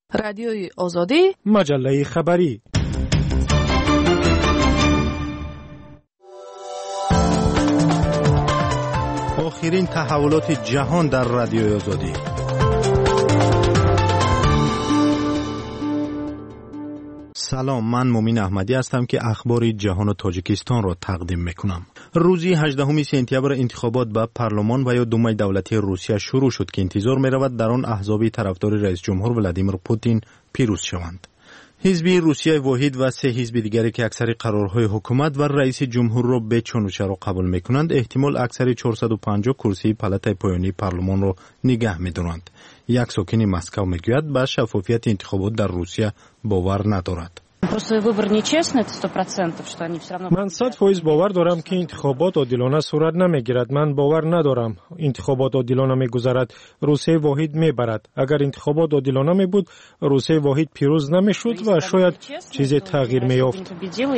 رادیوی آزادی، مجله خبری. آخرین تحولات جهان در رادیوی آزادی. سلام، من مومین احمدی هستم که اخبار جهان و تاجیکستان را تقدیم میکنم. روزی 18 سپتامبر انتخابات به پارلمان و یا دومای دولتی روسیه شروع شد که انتظار می‌رود در آن احزاب طرفدار رئیس جمهور ولادیمیر پوتین پیروز شوند. حزب روسیه واحد و 3 حزب دیگری که اکثر قرارهای حکومت و رئیس جمهور را به چون و چرا قبول میکنند، احتمال اکثر 450 کرسی پالاتای پایانی پارلمان را نگه می‌دارند. یک ساکن مسکو میگوید به شفافیت انتخابات در روسیه باور ندارد. من 100% باور دارم که انتخابات عادلانه صورت نمیگیرد. من باور ندارم انتخابات عادلانه میگذرد. روسیه واحد میبرد. اگر انتخابات عادلانه میبود، روسیه واحد پیروز نمیشد و شاید چیزی تغییر میافت.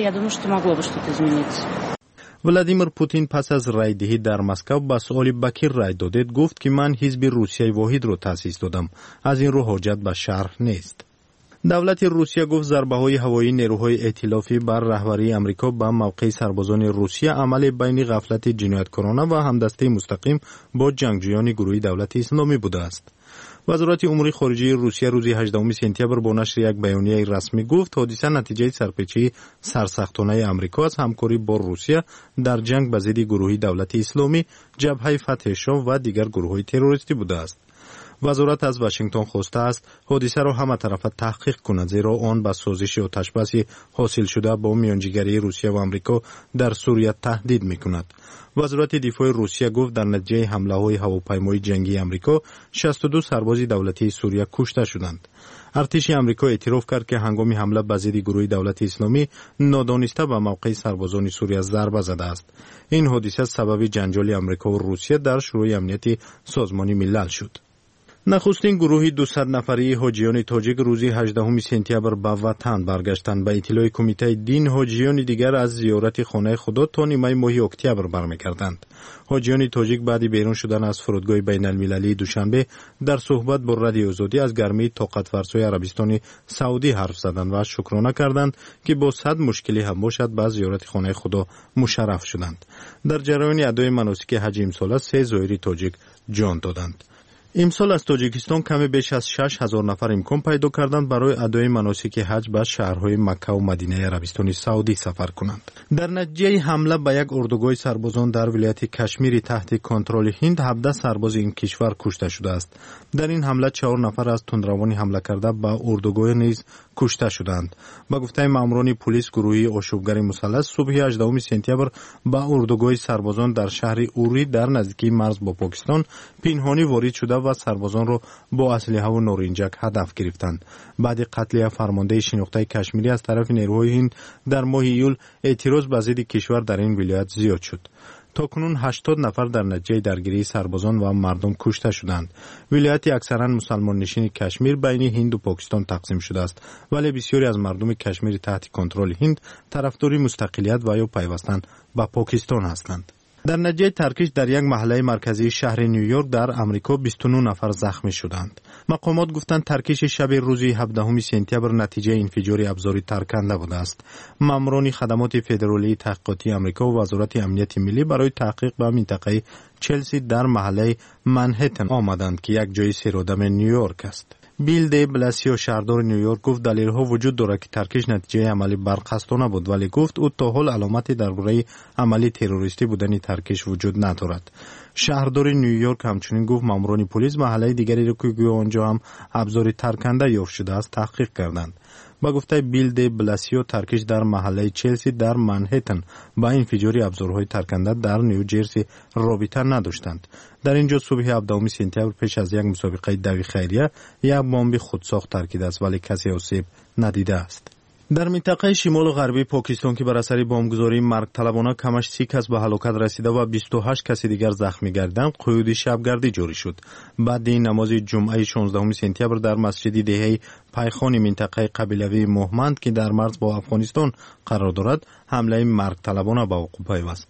ولادیمیر پوتین پس از رای دهی در مسکو به سؤال بکیر رای دادید گفت که من حزب روسیه واحد را تأسیس دادم. از این رو حاجت به شرح نیست. دولت روسیه گفت ضربه‌های هوایی نیروهای ائتلافی بر رهبری آمریکا به موقع سربازان روسیه عمل بین غفلت جنایتکارانه و همدستی مستقیم با جنگجویان گروه دولت اسلامی بوده است. وزارت امور خارجه روسیه روز 18 سپتامبر با نشر یک بیانیه رسمی گفت حادثه نتیجه سرپیچی سرسختانه آمریکا از همکاری با روسیه در جنگ به ضد گروه دولت اسلامی، جبهه فتح شام و دیگر گروه‌های تروریستی بوده است. وزارت از واشنگتن خواسته است حادثه را همه طرفه تحقیق کند، زیرا آن به سازش آتشبسی حاصل شده با میانجیگری روسیه و آمریکا در سوریه تهدید میکند. وزارت دفاع روسیه گفت در نتیجه حمله‌های هواپیمای جنگی آمریکا 62 سرباز دولتی سوریه کشته شدند. ارتش آمریکا اعتراف کرد که هنگام حمله به ضد گروه دولت اسلامی نادانسته به موقع سربازان سوریه ضربه زده است. این حادثه سبب جنجال آمریکا و روسیه در شورای امنیت سازمان ملل شد. نخستین گروه 200 نفری حاجیان تاجیک روز 18 سپتامبر به وطن برگشتند. به اطلاع کمیته دین، حاجیان دیگر از زیارت خانه خدا تا نیمه ماه اکتبر برمیگردند. حاجیان تاجیک بعد بیرون شدن از فرودگاه بین المللی دوشنبه در صحبت با رادیو آزادی از گرمی طاقت فرسای عربستان سعودی حرف زدند و شکرانه کردند که با صد مشکلی هم باشد به زیارت خانه خدا مشرف شدند. در جریان ادای مناسک حج امسال 3 زائر تاجیک جان دادند. امسال از تاجیکستان کمی بیش از 6000 نفر امکان پیدا کردند برای ادای مناسک حج به شهرهای مکه و مدینه عربستان سعودی سفر کنند. در نتیجه حمله به یک اردوگاه سربازان در ولایت کشمیر تحت کنترل هند 17 سرباز این کشور کشته شده است. در این حمله 4 نفر از تندروان حمله کرده به اردوگاه نیز کشته شدند. با گفته ماموران پلیس، گروهی آشوبگر مسلح صبح 18 سپتامبر به اردوگاه سربازان در شهر اوری در نزدیکی مرز با پاکستان پنهانی وارد شده و سربازان را با اسلحه و نارنجک هدف گرفتند. بعد قتل فرمانده شناخته کشمیری از طرف نیروهای هند در ماه ایول، اعتراض به ضد کشور در این ولایت زیاد شد. تاکنون 80 نفر در نتیجه درگیری سربازان و مردم کشته شدند. ولایت اکثرا مسلمان نشین کشمیر بین هند و پاکستان تقسیم شده است، ولی بسیاری از مردم کشمیر تحت کنترل هند طرفدار مستقلیت و یا پیوستن به پاکستان هستند. در نتیجه ترکش در یک محله مرکزی شهر نیویورک در امریکا 29 نفر زخمی شدند. مقامات گفتند ترکش شب روز 17 سپتامبر نتیجه انفجار ابزار ترکنده بوده است. ماموران خدمات فدرالی تحقیقاتی آمریکا و وزارت امنیت ملی برای تحقیق به منطقه چلسی در محله منهتن آمدند که یک جای سیرادم نیویورک است. بیل دی بلاسیو شهردار نیویورک گفت دلیل‌ها وجود دارد که ترکش نتیجه عملی برقصدانه بود، ولی گفت او تا حال علامتی درباره عملی تروریستی بودن ترکش وجود ندارد. شهردار نیویورک همچنین گفت ماموران پلیس محله دیگری را که آنجا هم ابزار ترکنده یافت شده است تحقیق کردند. با گفته بیل دی بلاسیو ترکش در محله چلسی در منهتن با انفجار ابزارهای ترکنده در نیوجرسی رابطه نداشتند. در اینجا صبح 17 سپتامبر پیش از یک مسابقه دوی خیریه یک بمب خودساخت ترکیده است، ولی کسی آسیب ندیده است. در منطقه شمال و غربی پاکستان که بر اثر بمبگذاری مرگ طلبانه کمش 30 کس به هلاکت رسیده و 28 کس دیگر زخمی گردیدند، قیود شبگردی جاری شد. بعد این نماز جمعه 16 سپتامبر در مسجد دهه پایخان منطقه قبیلوی مهمند که در مرز با افغانستان قرار دارد، حمله مرگ طلبانه به وقوع پیوست.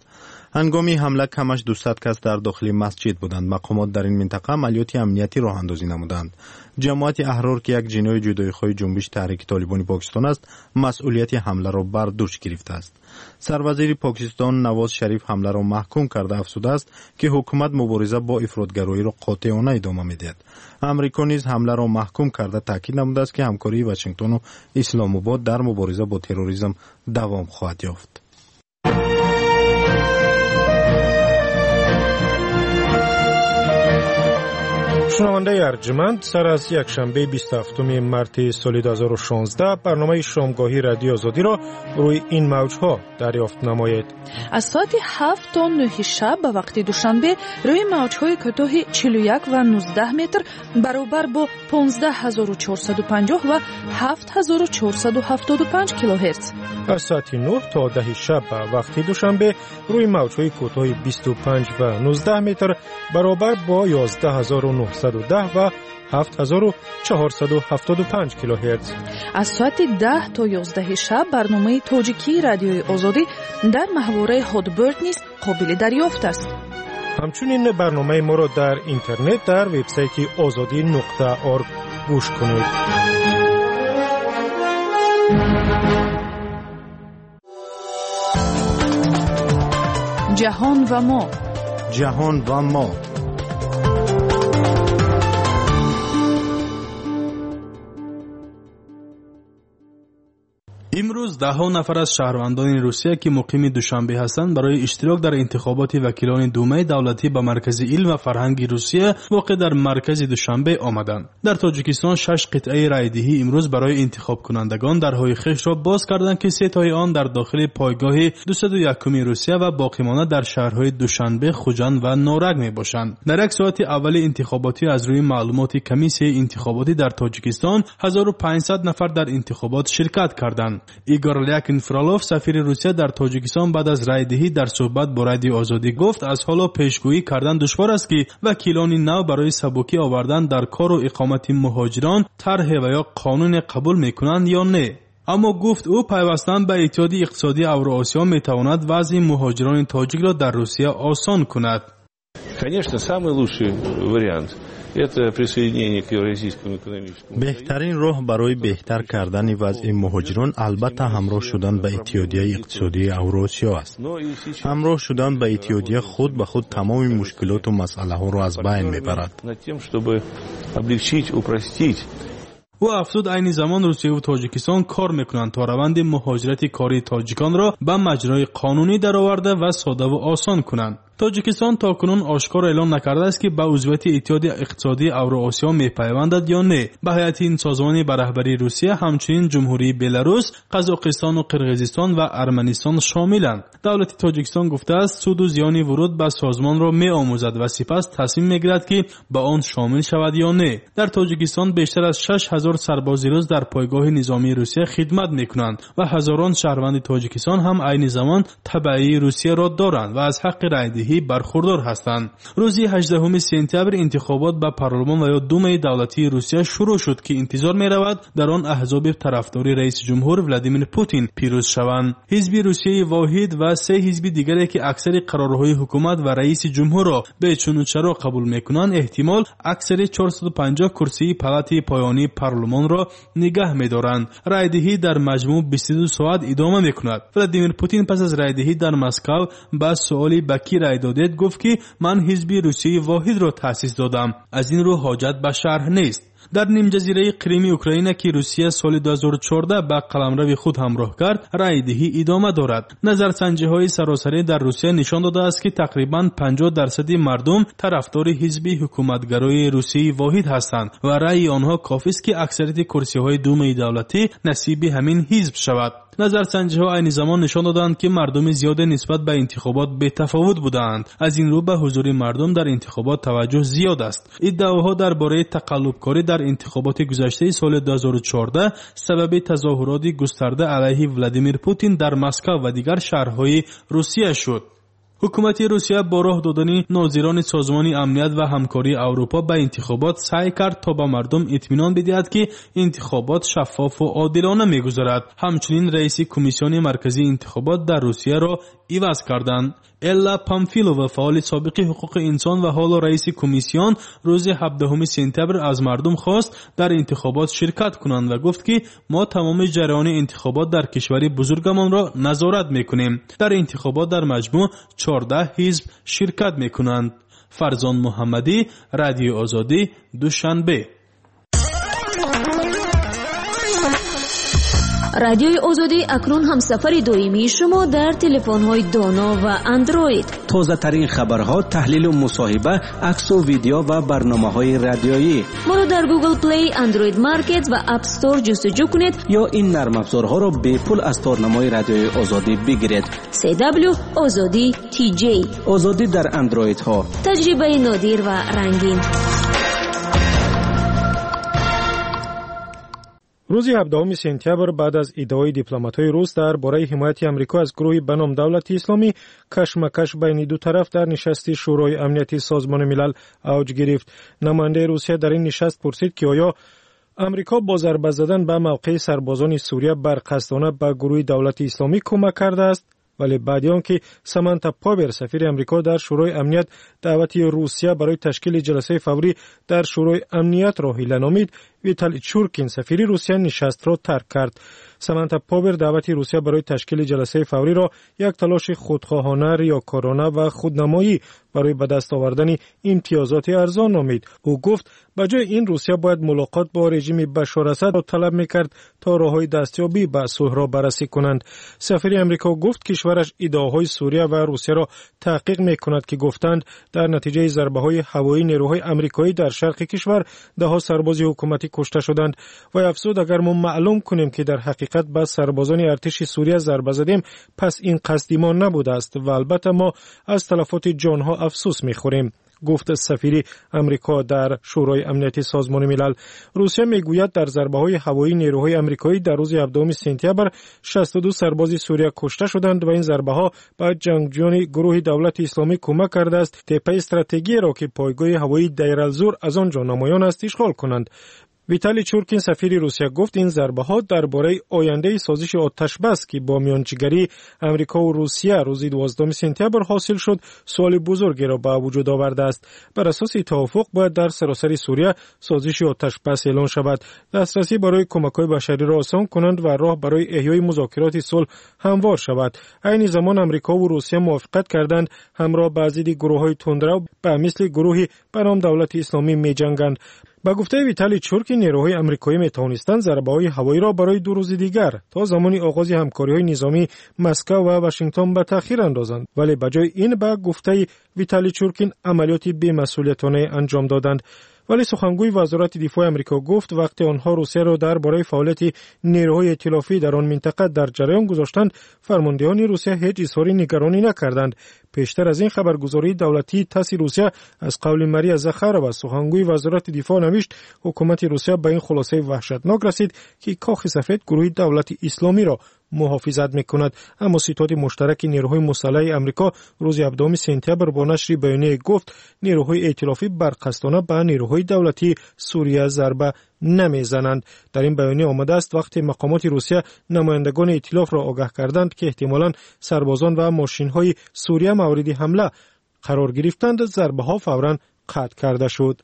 هنگامی حمله کمش 200 کس در داخل مسجد بودند. مقامات در این منطقه عملیات امنیتی راه اندازی نمودند. جماعت احرار که یک جناح جدایی‌خواه جنبش تحریک طالبان پاکستان است، مسئولیت حمله را بر دوش گرفته است. سروزیر پاکستان نواز شریف حمله را محکوم کرده افزوده است که حکومت مبارزه با افراطگرایی را قاطعانه ادامه می‌دهد. امریکا نیز حمله را محکوم کرده تاکید نموده است که همکاری واشنگتن و اسلام آباد در مبارزه با تروریسم دوام خواهد یافت. شنونده ارجمند، سر از یک شنبه 27 مارس سال 2016 برنامه شامگاهی رادیو آزادی را روی این موج‌ها دریافت نمایید. از ساعت 7 تا 9 شب به وقت دوشنبه روی موج‌های کوتاه 41 و 19 متر برابر با 15450 و 7475 کیلوهرتز. از ساعت 9 تا 10 شب به وقت دوشنبه روی موج‌های کوتاه 25 و 19 متر برابر با 11910 و 7475 کیلوهرتز. از ساعت 10 تا 11 شب برنامه تاجیکی رادیوی آزادی در محوره هادبرد نیز قابل دریافت است. همچنین برنامه ما را در اینترنت در وبسایت azadi.org گوش کنید. جهان و ما. جهان و ما. امروز ده‌ها نفر از شهروندان روسیه که مقیم دوشنبه هستند برای اشتراک در انتخابات وکیلان دومای دولتی به مرکز علم و فرهنگ روسیه واقع در مرکز دوشنبه آمدند. در تاجیکستان 6 قطعه رایدهی امروز برای انتخاب کنندگان درهای خویش را باز کردند که 3 تای آن در داخل پایگاه 201 روسیه و باقی مانده در شهرهای دوشنبه، خوجند و نارنگ میباشند. در یک ساعت اول انتخاباتی از روی معلومات کمیسیون انتخاباتی در تاجیکستان 1500 نفر در انتخابات شرکت کردند. ایگور لیاکین فرالوف سفیر روسیه در تاجیکستان بعد از رایدهی در صحبت با رادیو آزادی گفت از حالا پیشگویی کردن دشوار است که وکیلان نو برای سبکی آوردن در کار و اقامت مهاجران طرح و یا قانون قبول میکنند یا نه. اما گفت او پیوستن به اتحادیه اقتصادی اوراسیا میتواند وضع مهاجران تاجیک را در روسیه آسان کند. Конечно, самый лучший вариант это присоединение к Евразийскому экономическому. بهترین راه برای بهتر کردن وضع مهاجران البته همراه شدن به اتحادیه اقتصادی اوراسیا است. همراه شدن به اتحادیه خود به خود تمام مشکلات و مسئله ها را از بین میبرد. او افزود عین زمان روسیه و تاجیکستان کار میکنند تا روند مهاجرت کاری تاجیکان را به مجرای قانونی درآورده و ساده و آسان کنند. تاجیکستان تاکنون آشکار اعلام نکرده است که به عضویت اتحادیه اقتصادی اوراسیا میپیوندد یا نه. به هیئت این سازمان به رهبری روسیه همچنین جمهوری بلاروس، قزاقستان و قرقیزستان و ارمنستان شاملند. دولت تاجیکستان گفته است سود و زیان ورود به سازمان را میآموزد و سپس تصمیم میگیرد که به آن شامل شود یا نه. در تاجیکستان بیشتر از 6000 سرباز روس در پایگاه نظامی روسیه خدمت میکنند و هزاران شهروند تاجیکستان هم عین زمان تبعی روسیه را دارند و از حق رایدهی برخوردار هستند. روز 18 سپتامبر انتخابات به پارلمان و یا دومای دولتی روسیه شروع شد که انتظار می رود در آن احزاب طرفداری رئیس جمهور ولادیمیر پوتین پیروز شوند. حزب روسیه واحد و 3 حزب دیگری که اکثر قرارهای حکومت و رئیس جمهور را به چونوچرا قبول میکنند احتمال اکثر 450 کرسی پالات پایانی پارلمان را نگه می‌دارند. رایدهی در مجموع 22 ساعت ادامه می‌کند. ولادیمیر پوتین پس از رایدهی در مسکو با سوالی به کی رای دادید گفت که من حزب روسیه واحد را تأسیس دادم. از این رو حاجت به شرح نیست. در نیم جزیره کریم اوکراین که روسیه سال 2014 به قلمرو خود همراه کرد، رایدهی ادامه دارد. نظرسنجی‌های سراسری در روسیه نشان داده است که تقریباً 50% مردم طرفدار حزب حکومتگرای روسیه واحد هستند و رأی آنها کافی است که اکثریت کرسی‌های دومای دولتی نصیب همین حزب شود. نظرسنجی‌ها عین زمان نشان دادند که مردم زیاد نسبت به انتخابات بی‌تفاوت بودند. از این رو به حضور مردم در انتخابات توجه زیاد است. ادعاها درباره تقلب‌کاری در انتخابات گذشته سال 2014 سبب تظاهرات گسترده علیه ولادیمیر پوتین در مسکو و دیگر شهرهای روسیه شد. حکومت روسیه با راه دادن ناظران سازمان امنیت و همکاری اروپا به انتخابات سعی کرد تا به مردم اطمینان بدهد که انتخابات شفاف و عادلانه می‌گذرد. همچنین رئیس کمیسیون مرکزی انتخابات در روسیه را عوض کردند. الا پامفیلووا فعال سابق حقوق انسان و حالا رئیس کمیسیون روز 17 سپتامبر از مردم خواست در انتخابات شرکت کنند و گفت که ما تمام جریان انتخابات در کشور بزرگمان را نظارت میکنیم. در انتخابات در مجموع 14 حزب شرکت میکنند. فرزان محمدی، رادیو آزادی، دوشنبه. رادیوی آزادی اکنون همسفر دائمی شما در تلفن‌های دانا و اندروید. تازه ترین خبرها، تحلیل و مصاحبه، عکس و ویدیو و برنامه‌های رادیویی. ما را در گوگل پلی، اندروید مارکت و اپ استور جستجو کنید یا این نرم افزارها را به پول از تارنمای رادیوی آزادی بگیرید. CW آزادی TJ. آزادی در اندروید ها. تجربه نادر و رنگین. روز 17 سپتامبر بعد از ادعای دیپلمات‌های روس درباره حمایت آمریکا از گروهی به نام دولت اسلامی، کشمکش بین دو طرف در نشست شورای امنیتی سازمان ملل اوج گرفت. نماینده روسیه در این نشست پرسید که آیا آمریکا با ضربه زدن به موقع سربازان سوریه برقصدانه به گروه دولت اسلامی کمک کرده است، ولی بعد از آنکه سامانتا پاور سفیر آمریکا در شورای امنیت دعوت روسیه برای تشکیل جلسه فوری در شورای امنیت را اعلام نمود، ویتالی چورکین سفیر روسیه نشست را ترک کرد. سامانتا پاور دعوت روسیه برای تشکیل جلسه فوری را یک تلاش خودخواهانه، ریاکارانه و خودنمایی برای به دست آوردن امتیازات ارزان نامید. او گفت به جای این روسیه باید ملاقات با رژیم بشار اسد را طلب می‌کرد تا راه‌های دستیابی به صلح را بررسی کنند. سفیر آمریکا گفت کشورش ادعاهای سوریه و روسیه را تحقیق می‌کند که گفتند در نتیجه ضربه‌های هوایی نیروهای آمریکایی در شرق کشور ده‌ها سرباز حکومتی کشته شدند و افزود اگر ما معلوم کنیم که در حقیقت به سربازان ارتش سوریه ضربه زدیم، پس این قصد ما نبوده است و البته ما از تلفات جانها افسوس می‌خوریم. گفت سفیر آمریکا در شورای امنیتی سازمان ملل. روسیه میگوید در ضربه‌های هوایی نیروهای آمریکایی در روز 17 سپتامبر 62 سرباز سوریه کشته شدند و این ضربه‌ها به جنگجویان گروه دولت اسلامی کمک کرده است طبق استراتژی را که پایگاه هوایی دیر الزور از آنجا نمایان است اشغال کنند. ویتالی چورکین سفیر روسیه گفت این ضربه‌ها درباره آینده سازش آتش بس که با میانجیگری آمریکا و روسیه روز 12 سپتامبر حاصل شد سوال بزرگی را به وجود آورده است. بر اساس توافق باید در سراسر سوریه سازش آتش بس اعلان شود، دسترسی برای کمک‌های بشری را آسان کنند و راه برای احیای مذاکرات صلح هموار شود. عین زمان آمریکا و روسیه موافقت کردند همراه با ضد گروه‌های تندرو به مثل گروهی به نام دولت اسلامی می‌جنگند. با گفته ویتالی چورکین نیروهای آمریکایی می‌توانستند ضربه‌های هوایی را برای 2 روز دیگر تا زمان آغاز همکاری‌های نظامی مسکو و واشنگتن به تأخیر اندازند، ولی بجای این با گفته ویتالی چورکین عملیات بی‌مسئولیتانه انجام دادند. ولی سخنگوی وزارت دفاع آمریکا گفت وقتی آنها روسیه را درباره فعالیت نیروهای ائتلافی در آن منطقه در جریان گذاشتند، فرماندهان روسیه هیچ اظهار نگرانی نکردند. پیشتر از این خبرگزاری دولتی تاس روسیه از قول ماریا زخارova سخنگوی وزارت دفاع نوشت حکومت روسیه به این خلاصه وحشتناک رسید که کاخ سفید گروه دولت اسلامی را محافظت می‌کند. اما ستاد مشترک نیروهای مسلح آمریکا روز 17 سپتامبر با نشر بیانیه گفت نیروهای ائتلافی برقصدانه به نیروهای دولتی سوریه ضربه نمیزنند. در این بیانیه آمده است وقتی مقامات روسیه نمایندگان ائتلاف را آگاه کردند که احتمالاً سربازان و ماشین‌های سوریه مورد حمله قرار گرفتند، ضربه‌ها فوراً قطع کرده شد.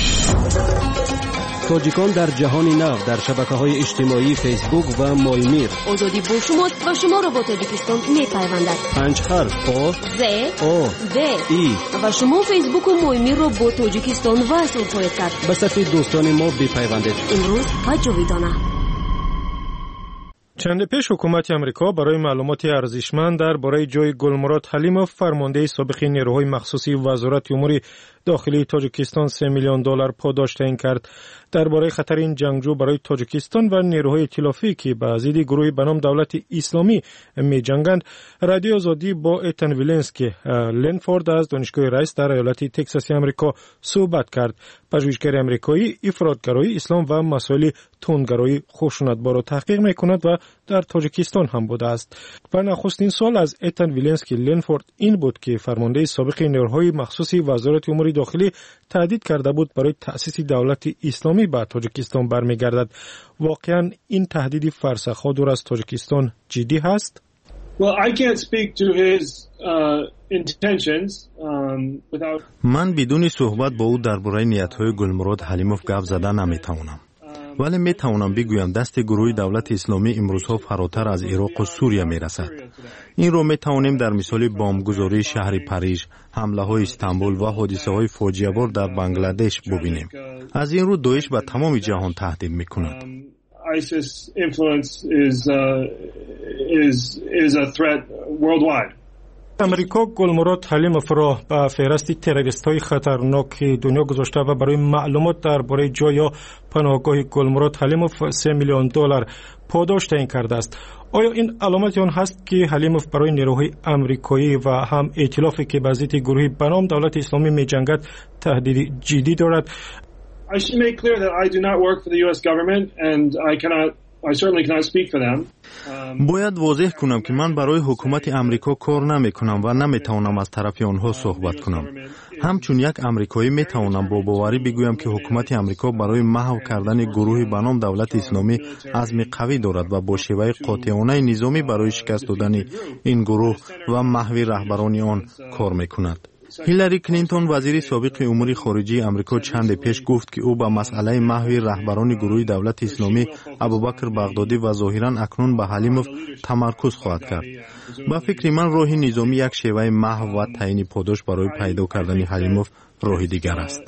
تاجیکان در جهان نو در شبکه‌های اجتماعی فیسبوک و مایمیر. آزادی با شماست و شما را با تاجیکستان می‌پیوندد. 5 حرف آ ز او د ای و شما فیسبوک و مایمیر را با تاجیکستان وصل خواهید کرد. به صف دوستان ما بپیوندید. امروز و جاویدانه. چند پیش حکومت آمریکا برای معلومات ارزشمند درباره جای گلمراد حلیموف فرمانده سابق نیروهای مخصوصی وزارت امور داخلی تاجیکستان $3 میلیون پاداش تعیین کرد. درباره خطر این جنگجو برای تاجیکستان و نیروهای ائتلافی که به ضد گروهی به نام دولت اسلامی می‌جنگند، رادیو آزادی با ایتن ویلنسکی لنفورد از دانشگاه رایس در ایالت تگزاس آمریکا صحبت کرد. پژوهشگر آمریکایی افراطگرایی اسلام و مسائل تندگرایی خشونت‌بار را تحقیق می‌کند و در تاجیکستان هم بوده است. و نخستین سوال از ایتن ویلنسکی لنفورد این بود که فرمانده سابق نیروهای مخصوصی وزارت امور داخلی تهدید کرده بود برای تأسیس دولت اسلامی به تاجیکستان برمیگردد. واقعا این تهدید فرسخ‌ها دور از تاجیکستان جدی هست؟ من بدون صحبت با او درباره نیت‌های گلمراد حلیموف گپ زدن نمی‌توانم. ولی می‌توانم بگویم دست گروه دولت اسلامی امروزها فراتر از عراق و سوریه می‌رسد. این رو می‌توانیم در مثال بمبگذاری شهر پاریژ، حمله‌های استانبول و حادثه‌های فاجعه‌بار در بنگلادش ببینیم. از این رو داعش به تمام جهان تهدید می‌کند. ISIS influence is a threat worldwide. امریکا گلمراد حلیموف را به فهرست تروریست‌های خطرناک دنیا گذاشته و برای معلومات درباره جای یا پناهگاه گلمراد حلیموف $3 میلیون پاداش تعیین کرده است. آیا این علامتی آن هست که حلیموف برای نیروهای آمریکایی و هم ائتلافی که به ضد گروهی به نام دولت اسلامی می‌جنگد تهدید جدی دارد؟ I should make clear that I do not work for the US government and I certainly cannot speak for them. باید واضح کنم که من برای حکومت امریکا کار نمی کنم و نمی توانم از طرف آنها صحبت کنم. همچون یک امریکایی می توانم با باوری بگویم که حکومت امریکا برای محو کردن گروهی به نام دولت اسلامی عزم قوی دارد و با شیوه قاطعانه نظامی برای شکست دادن این گروه و محو رهبران آن کار می کند. هیلاری کلینتون وزیر سابق امور خارجه آمریکا چند پیش گفت که او با مسئله محو رهبران گروه دولت اسلامی ابوبکر بغدادی و ظاهرا اکنون به حلیموف تمرکز خواهد کرد. با فکر من راه نظامی یک شیوه محو و تعیین پاداش برای پیدا کردن حلیموف راه دیگر است.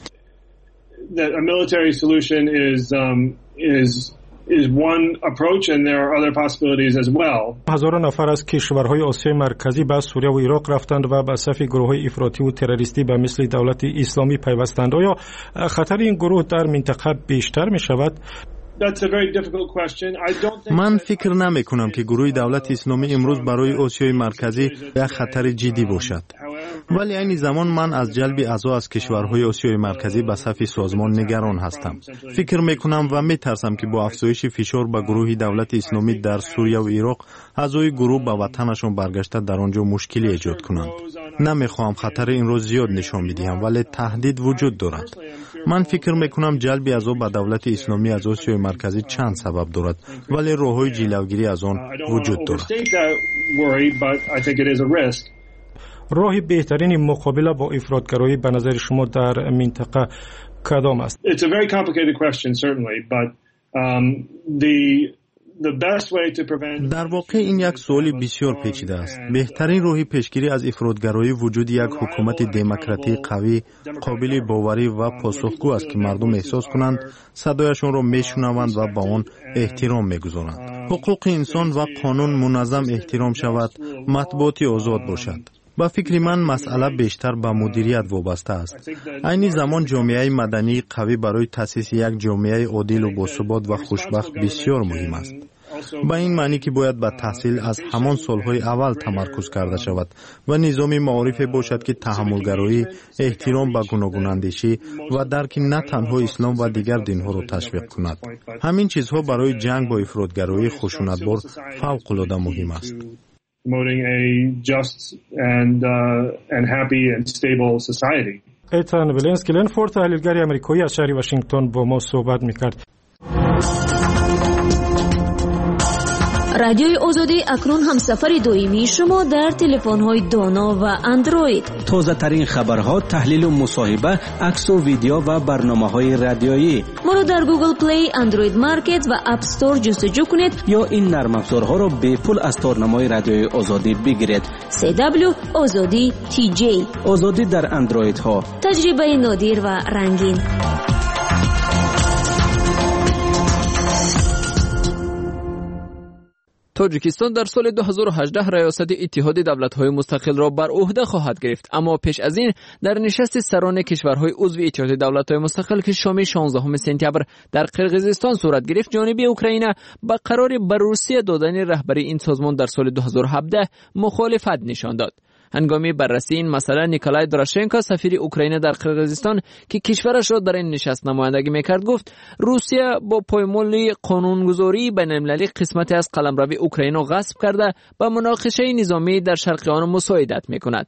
is one approach and there are other possibilities as well. هزاران نفر از کشورهای آسیای مرکزی به سوریه و عراق رفتند و به صف گروه‌های افراطی و تروریستی به مثل دولت اسلامی پیوستند. آیا خطر این گروه در منطقه بیشتر می شود؟ من فکر نمی کنم که گروه دولت اسلامی امروز برای آسیای مرکزی یک خطر جدی باشد. ولی این زمان من از جلب اعضا از کشورهای آسیای مرکزی به صف سازمان نگران هستم. فکر می کنم و می ترسم که با افزایش فشار به گروه دولت اسلامی در سوریه و عراق، اعضای گروه به وطنشان برگشته در آنجا مشکلی ایجاد کنند. نمی خواهم خطر این رو زیاد نشان بدهم، ولی تهدید وجود دارد. من فکر می کنم جلب اعضا به دولت اسلامی از آسیای مرکزی چند سبب دارد، ولی راه‌های جلوگیری از آن وجود دارد. راه بهترین مقابله با افراطگرایی به نظر شما در منطقه کدام است؟ It's a very complicated question certainly, but the best way to prevent. در واقع این یک سوال بسیار پیچیده است. بهترین راه پیشگیری از افراطگرایی وجود یک حکومت دموکراتی قوی، قابل باوری و پاسخگو است که مردم احساس کنند صدایشان را میشنوند و با آن احترام میگذارند. حقوق انسان و قانون منظم احترام شود، مطبوعات آزاد باشد. با فکر من مسئله بیشتر به مدیریت وابسته است. این زمان جامعه مدنی قوی برای تأسیس یک جامعه عادل و باثبات و خوشبخت بسیار مهم است. با این معنی که باید به تحصیل از همان سالهای اول تمرکز کرده شود و نظام معارفی باشد که تحملگرایی، احترام به گوناگون اندیشی و درک نه تنها اسلام و دیگر دینها را تشویق کند. همین چیزها برای جنگ با افراطگرایی خشونتبار فوق‌العاده مهم است. Promoting a just and happy and stable society. ایتان ولنسکی لنفورد تحلیلگر آمریکایی از شهر واشنگتن با ما صحبت می‌کرد. رادیوی آزادی اکنون همسفر دائمی شما در تلفن‌های دانا و اندروید. تازه ترین خبرها، تحلیل و مصاحبه، عکس و ویدیو و برنامه‌های رادیویی. ما را در گوگل پلی، اندروید مارکت و اپ استور جستجو کنید یا این نرم افزارها را به پول از تارنمای رادیوی آزادی بگیرید. CW آزادی TJ. آزادی در اندروید ها. تجربه نادر و رنگین. تاجیکستان در سال 2018 ریاست اتحاد دولت‌های مستقل را بر عهده خواهد گرفت، اما پیش از این در نشست سران کشورهای عضو اتحاد دولت‌های مستقل که شام 16 سپتامبر در قرقیزستان صورت گرفت، جانب اوکراین با قرار بر روسیه دادن رهبری این سازمان در سال 2017 مخالفت نشان داد. هنگامی بررسی این مسئله نیکولای دراشنکو سفیر اوکراین در قرقیزستان که کشورش را در این نشست نمایندگی میکرد گفت روسیه با پایمال قانونگذاری بین‌المللی قسمتی از قلمرو اوکراین را غصب کرده و مناقشه نظامی در شرق آن مساعدت میکند.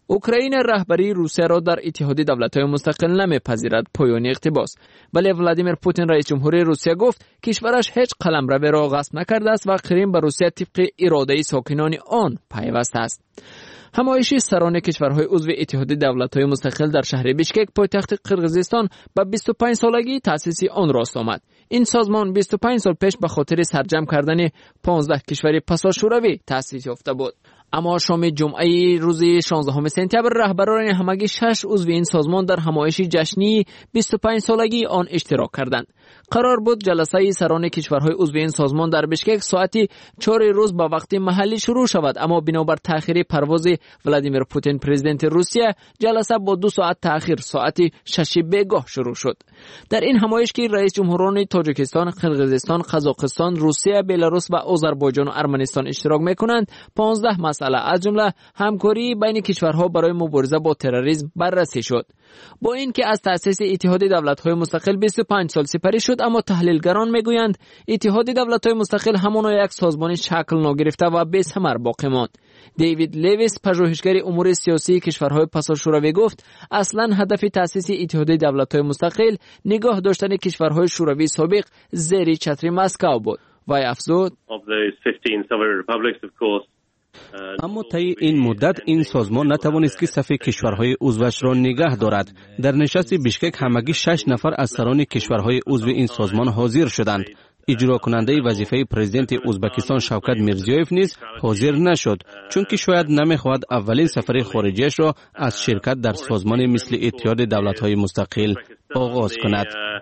اوکراین رهبری روسیه را در اتحاد دولت‌های مستقل نمی‌پذیرد. پایان اقتباس. ولی ولادیمیر پوتین رئیس جمهوری روسیه گفت کشورش هیچ قلمرو را غصب نکرده است و کریم به روسیه طبق اراده ساکنان آن پیوسته است. همایش سران کشورهای عضو اتحاد دولت‌های مستقل در شهر بیشکک پایتخت قرقیزستان به 25 سالگی تأسیس آن راست آمد. این سازمان 25 سال پیش به خاطر سرجم کردن 15 کشور پسا شوروی تأسیس یافته بود. اما شام جمعه روز 16 سپتامبر رهبران همگی 6 عضو این سازمان در همایش جشنی 25 سالگی آن اشتراک کردند. قرار بود جلسه سران کشورهای عضو این سازمان در بیشکک ساعت 4 روز با وقت محلی شروع شود، اما بنابر تأخیر پرواز ولادیمیر پوتین پرزیدنت روسیه جلسه با 2 ساعت تأخیر ساعت 6 بیگاه شروع شد. در این همایش که رئیس جمهوران تاجیکستان، قرقیزستان، قزاقستان، روسیه، بلاروس و آذربایجان و ارمنستان اشتراک می‌کنند، 15 مسئله از جمله همکاری بین کشورها برای مبارزه با تروریسم بررسی شد. با اینکه از تأسیس اتحاد دولت‌های مستقل 25 سال سپری شد، اما تحلیلگران میگویند اتحاد دولت‌های مستقل همانا یک سازمان شکل نگرفته و بی‌ثمر باقی ماند. دیوید لیویس پژوهشگر امور سیاسی کشورهای پسا شوروی گفت اصلا هدف تأسیس اتحاد دولت‌های مستقل نگاه داشتن کشورهای شوروی سابق زیر چتر مسکو بود. وی افزود اما طی این مدت این سازمان نتوانست که صف کشورهای عضوش را نگه دارد. در نشست بیشکک همگی 6 نفر از سران کشورهای عضو این سازمان حاضر شدند. اجرا کننده وظیفه پرزیدنت ازبکستان شوکت میرزیویف نیز حاضر نشد، چون که شاید نمیخواهد اولین سفر خارجیش را از شرکت در سازمان مثل اتحاد دولت‌های مستقل آغاز کند.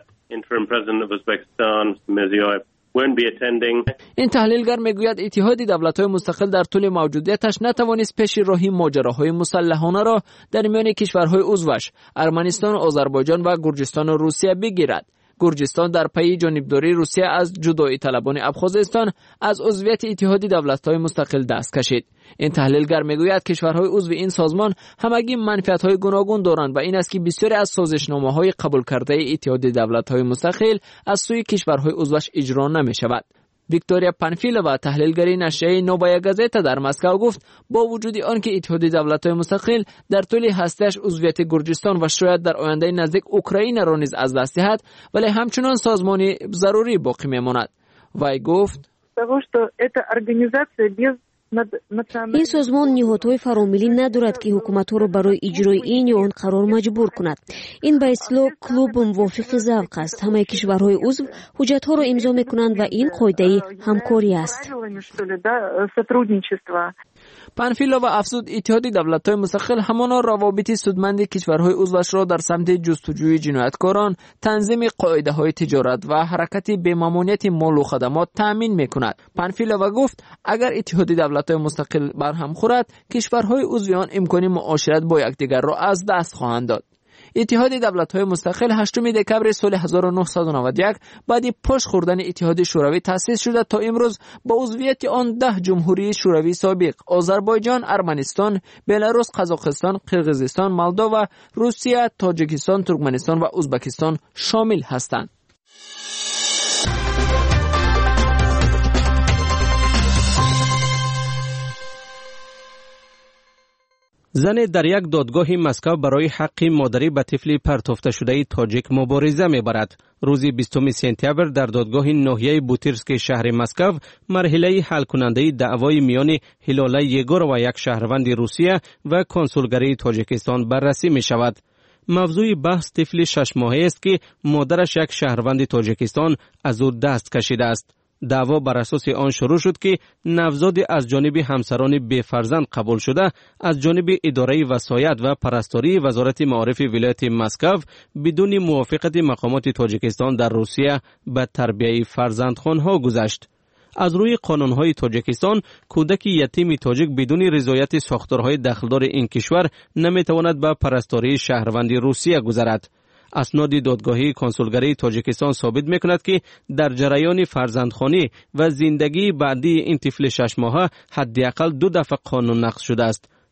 این تحلیلگر میگوید اتحاد دولت‌های مستقل در طول موجودیتش نتوانست پیش راهی ماجراهای مسلحانه را در میان کشورهای عضوش ارمنستان، آذربایجان و گرجستان و روسیه بگیرد. گرجستان در پی جانبداری روسیه از جدایی طلبان ابخازستان از عضویت اتحاد دولت‌های مستقل دست کشید. این تحلیلگر میگوید کشورهای عضو این سازمان همگی منفعت‌های گوناگون دارند و این است که بسیاری از سازشنامه‌های قبول کرده اتحاد دولت‌های مستقل از سوی کشورهای عضوش اجرا نمی‌شود. ویکتوریا پانفیلووا تحلیلگر نشریه نووایا گازتا در مسکو گفت با وجود آنکه اتحاد دولت‌های مستقل در طول هسته‌اش عضویت گرجستان و شاید در آینده نزدیک اوکراین را نیز از دست دهد، ولی همچنان سازمانی ضروری باقی می‌ماند. وی گفت این سازمان نهادهای فرامیلی ندارد که حکومت‌ها را برای اجرای این یا آن قرار مجبور کند. این به اصطلاح کلوب موافق ذوق است. همه کشورهای عضو حجت‌ها را امضا می‌کنند و این قاعده همکاری است. پانفیلووا افزود اتحاد دولت‌های مستقل همان روابط سودمند کشورهای عضوش را در سمت جستجوی جنایتکاران، تنظیم قاعده‌های تجارت و حرکت بی‌ممانعت مال و خدمات تأمین می‌کند. پانفیلووا گفت اگر اتحاد دولت‌های مستقل برهم خورد، کشورهای عضو آن امکان معاشرت با یکدیگر را از دست خواهند داد. اتحاد دولت‌های مستقل 8 دکمبر سال 1991 بعد پاش خوردن اتحاد شوروی تأسیس شده تا امروز با عضویت آن 10 جمهوری شوروی سابق آذربایجان، ارمنستان، بلاروس، قزاقستان، قرقیزستان، مولداوا، روسیه، تاجیکستان، ترکمنستان و ازبکستان شامل هستند. زن در یک دادگاه مسکو برای حق مادری به طفل پرتافته شده تاجیک مبارزه می‌برد. روز 20 سپتامبر در دادگاه ناحیه بوتیرسک شهر مسکو مرحله حل کننده دعوای میان هلاله یگور و یک شهروند روسیه و کنسولگری تاجیکستان بررسی می شود. موضوع بحث طفل 6 ماهه است که مادرش یک شهروند تاجیکستان از او دست کشیده است. دعوا بر اساس آن شروع شد که نوزاد از جانب همسران بی‌فرزند قبول شده از جانب اداره وصایت و پرستاری وزارت معارف ولایت مسکو بدون موافقت مقامات تاجیکستان در روسیه به تربیت فرزندخوانها گذشت. از روی قانونهای تاجیکستان کودک یتیم تاجیک بدون رضایت ساختارهای داخلدار این کشور نمیتواند به پرستاری شهروند روسیه گذرد. اسناد دادگاهی کنسولگری تاجیکستان ثابت میکند که در جریان فرزندخوانی و زندگی بعدی این طفل 6 ماهه حداقل 2 دفعه قانون نقض شده است.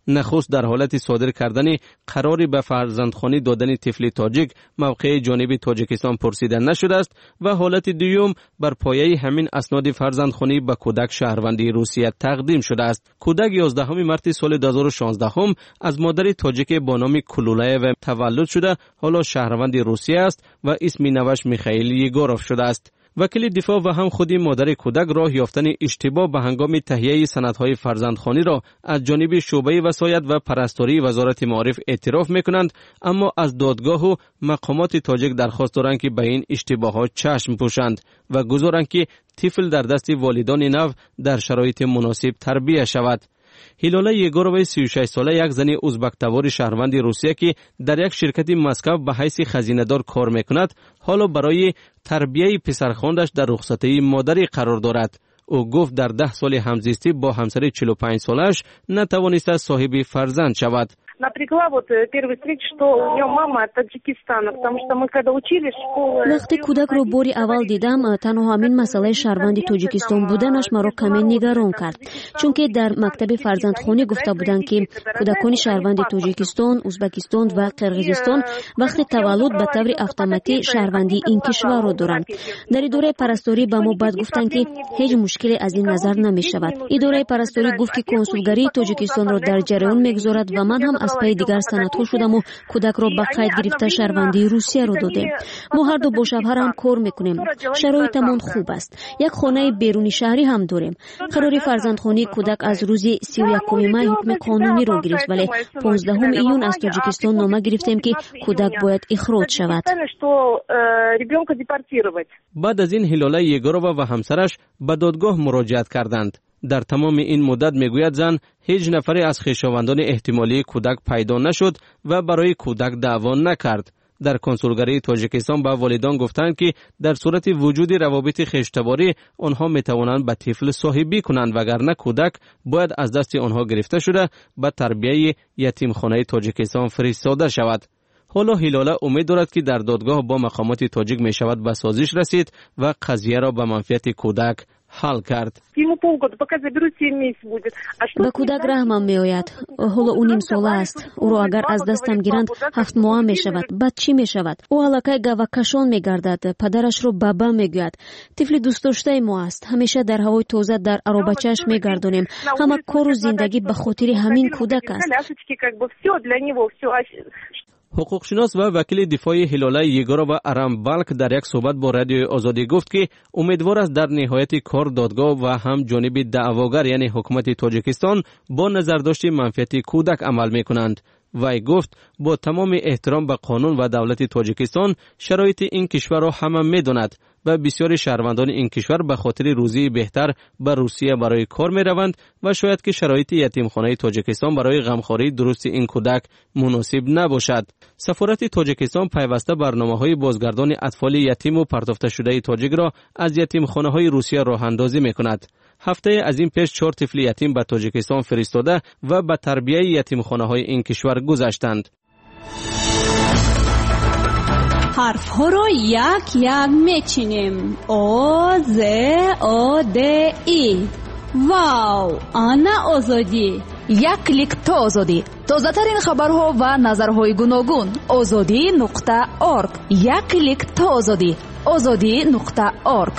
نخست در حالت صادر کردن قراری به فرزندخوانی دادن طفل تاجیک موقع جانب تاجیکستان پرسیده نشده است و حالت دوم بر پایه همین اسناد فرزندخوانی به کودک شهروندی روسیه تقدیم شده است. کودک 11 مارس سال 2016 از مادر تاجیک با نام کلولایو تولد شده، حالا شهروند روسیه است و اسم نوش میخائیل یگوروف شده است. وکیل دفاع و هم خودی مادر کودک راه یافتن اشتباه به هنگام تهیه سندهای فرزندخوانی را از جانب شعبه وصایت و پرستاری وزارت معارف اعتراف میکنند، اما از دادگاه و مقامات تاجیک درخواست دارند که به این اشتباهات چشم پوشند و گذارند که طفل در دست والدان نو در شرایط مناسب تربیت شود. هیلالا یگورووا 36 ساله یک زن ازبک تبار شهروند روسیه که در یک شرکت مسکو به حیث خزینه‌دار کار میکند، حالا برای تربیت پسرخواندش در رخصتی مادری قرار دارد. او گفت در 10 سال همزیستی با همسر 45 سالش نتوانسته صاحب فرزند شود. Напрягла вот первый встреча, что у нее мама от Таджикистана, потому что мы когда учились в школе... وقتی کودک رو باری اول دیدم، تنها همین مسئله شهروندی تاجیکستان بودنش مرا کمی نگران کرد، چون که در مکتب فرزندخوانی گفته بودند که کودکان شهروند تاجیکستان، ازبکستان و قرقیزستان وقتی تولد به طور اتوماتیک شهروندی این کشور را دارند. در اداره پرستاری به ما بعد گفتند که هیچ مشکلی از این نظر نمی شود. اداره پرستاری گفت که کنسولگری تاجیکستان را در جریان میگذارد و من هم از پای دیگر سندها شدم و کودک را به قید گرفته شهروندی روسیه را دادیم. ما هر دو با شوهرم کار میکنیم. شرایطمان خوب است. یک خانه بیرونی شهری هم داریم. قرار فرزندخوانی کودک از روز 31 می حکم قانونی را گرفت، ولی 15 ایون از تاجیکستان نامه گرفتیم که کودک باید اخراج شود. بعد از این هیلالا یگورووا و همسرش به دادگاه مراجعت کردند. در تمام این مدت میگوید زن هیچ نفری از خویشاوندان احتمالی کودک پیدا نشد و برای کودک دعوا نکرد. در کنسولگری تاجیکستان به والدان گفتند که در صورت وجود روابط خویشتباری آنها میتوانند به طفل صاحبی کنند، وگرنه کودک باید از دست آنها گرفته شده به تربیت یتیمخانه تاجیکستان فرستاده شود. حالا هیلالا امید دارد که در دادگاه با مقامات تاجیک می شود به سازش رسید و قضیه را به منفعت کودک حل کرد. به کودک رحمم می آید. حالا او نیم ساله است. او را اگر از دستم گیرند 7 ماه می شود. بعد چی می شود؟ او علاقه گوکشان می گردد. پدرش را بابا می گوید. طفل دوست داشته ما است. همیشه در هوای تازه در آروبچه‌اش می گردانیم. همه کار و زندگی به خاطر همین کودک است. حقوقشناس و وکیل دفاع هیلالا یگورووا ارام بالک در یک صحبت با رادیو آزادی گفت که امیدوار است در نهایت کار دادگاه و هم جانب دعواگر یعنی حکومت تاجیکستان با نظرداشت منفعت کودک عمل میکنند. وی گفت با تمام احترام به قانون و دولت تاجیکستان شرایط این کشور را همه میداند و بسیاری شهروندان این کشور به خاطر روزی بهتر به روسیه برای کار می روند و شاید که شرایط یتیمخانه تاجیکستان برای غمخواری درست این کودک مناسب نباشد. سفارت تاجیکستان پیوسته برنامه‌های بازگردان اطفال یتیم و پرتافته شده تاجیک را از یتیمخانه‌های روسیه راه اندازی می‌کند. هفته از این پیش 4 طفل یتیم به تاجیکستان فرستاده و به تربیت یتیمخانه‌های این کشور گذاشتند. حرف ها رو یک یک میچینیم. او ز او د ای. واو، آنا آزادی. یک کلیک تا آزادی. تازه ترین خبرها و نظرهای گوناگون. azadi.org. یک کلیک تا آزادی. azadi.org.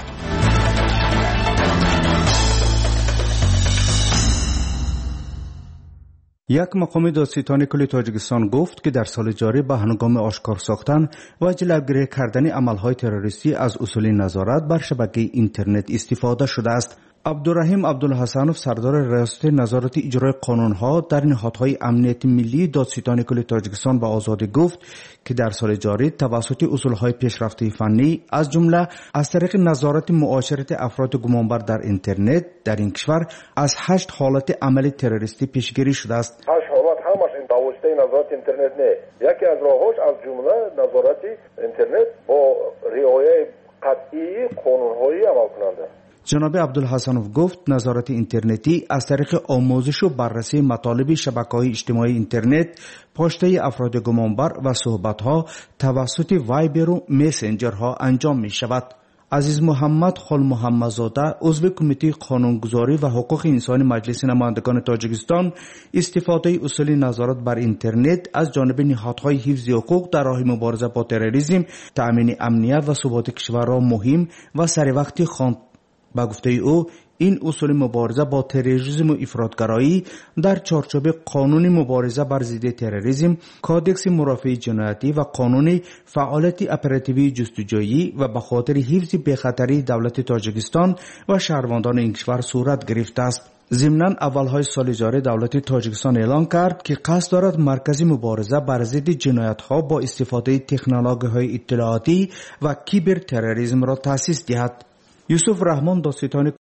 یک مقام دادستانی کل تاجیکستان گفت که در سال جاری به هنگام آشکار ساختن و جلوگیری کردن عملهای تروریستی از اصول نظارت بر شبکه اینترنت استفاده شده است. عبدالرحیم عبدالحسنوف سردار ریاست نظارت اجرای قانونها در نهادهای امنیت ملی دادستانی کل تاجیکستان به آزادی گفت که در سال جاری توسط اصولهای پیشرفته فنی از جمله از طریق نظارت معاشرت افراد گمانبر در اینترنت در این کشور از 8 حالت عمل تروریستی پیشگیری شده است. 8 حالت همش این توسط نظارت اینترنت نه. یکی از راهاش از جمله نظارت اینترنت با رعایت قطعی قانونهای عمل کننده. جناب عبدالحسنوف گفت نظارت اینترنتی از طریق آموزش و بررسی مطالب شبکه‌های اجتماعی اینترنت، پاشته افراد گمانبر و صحبت‌ها توسط وایبر و مسنجرها انجام می شود. عزیز محمد خال محمدزاده عضو کمیته قانونگذاری و حقوق انسانی مجلس نمایندگان تاجیکستان استفاده اصول نظارت بر اینترنت از جانب نهادهای حفظ حقوق در راه مبارزه با تروریسم تأمین امنیت و ثبات کشور را مهم و سریع خواند. با گفته او این اصول مبارزه با تروریسم و افراطگرایی در چارچوب قانون مبارزه بر ضد تروریسم، کادکس مرافع جنایتی و قانون فعالیت اپراتیوی جستجویی و به خاطر حفظ بی‌خطری دولت تاجیکستان و شهروندان این کشور صورت گرفته است. ضمناً اولهای سال جاری دولت تاجیکستان اعلان کرد که قصد دارد مرکز مبارزه بر ضد جنایت‌ها با استفاده تکنولوژی‌های اطلاعاتی و کیبر تروریسم را تأسیس دهد. یوسف رحمان داستان